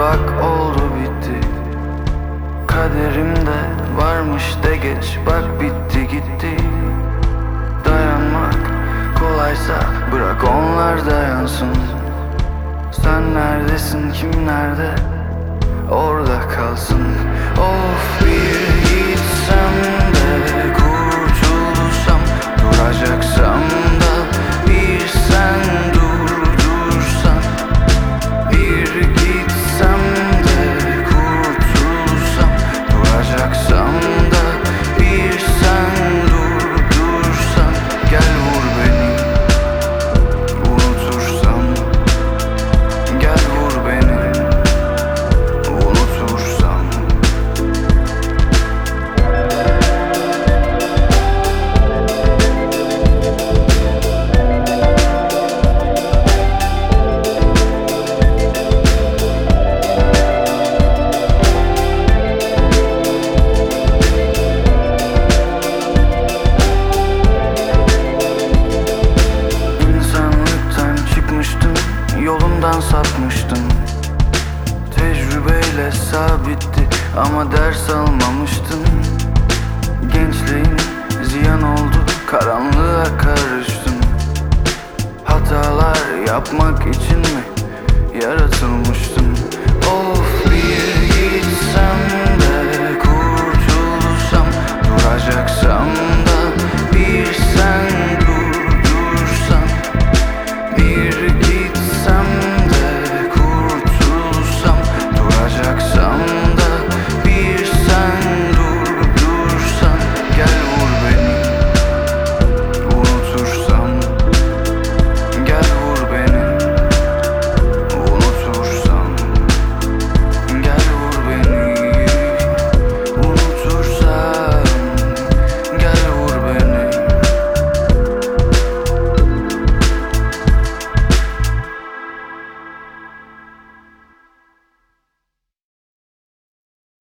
bak oldu bitti. Kaderimde varmış de geç, bak bitti gitti. Dayanmak kolaysa bırak onlar dayansın. Sen neredesin, kim nerede, orada kalsın. Of, bir gitsem de kurtulsam, duracaksam da bir sen durdursan. Bir gitsem de kurtulsam, duracaksam da bir sen durdursan. Gel vur beni, unutursam. Gel vur beni, unutursam. İnsanlıktan çıkmıştım, yolundan sapmıştım. Tecrübeyle sabitti ama ders almamıştım. Gençliğin ziyan oldu, karanlığa karıştım. Hatalar yapmak için mi yaratılmıştım? Oh,